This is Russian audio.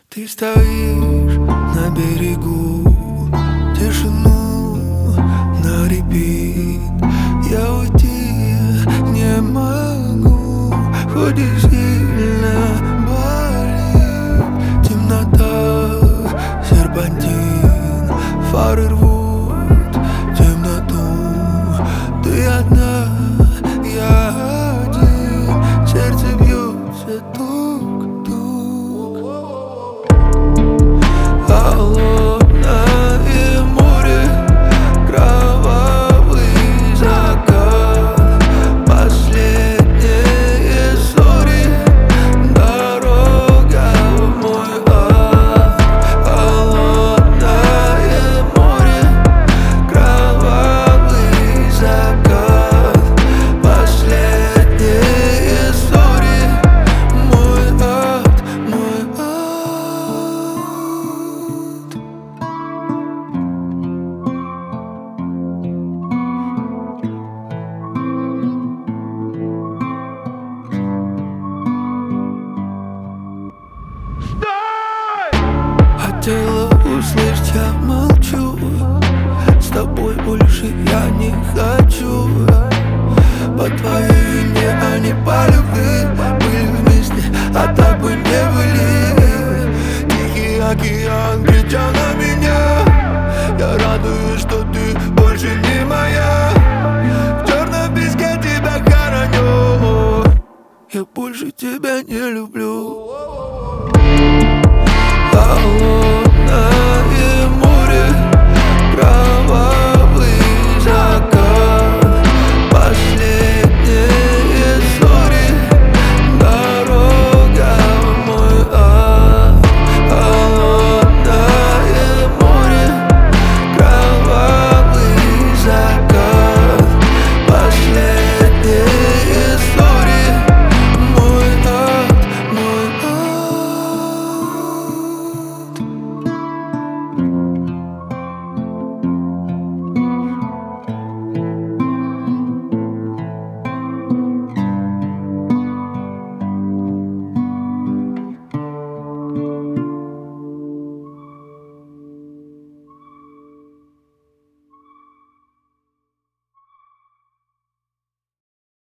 Ты стоишь на берегу, тишину на репит. Я уйти не могу, хоть и сильно болит. Темнота, серпантин, фары рвут темноту. Ты одна, я один, сердце бьется тук-тук. Холодное море, кровавый закат, последние зори, дорога в мой ад. Холодное море, кровавый закат, последние зори, мой ад, мой ад. Хотела услышать, я молчу. С тобой больше я не хочу. По твоей вине, а не по любви. Были вместе, а так бы не были. Тихий океан, крича на меня. Я радуюсь, что ты больше не моя. В черном песке тебя хороню. Я больше тебя не люблю.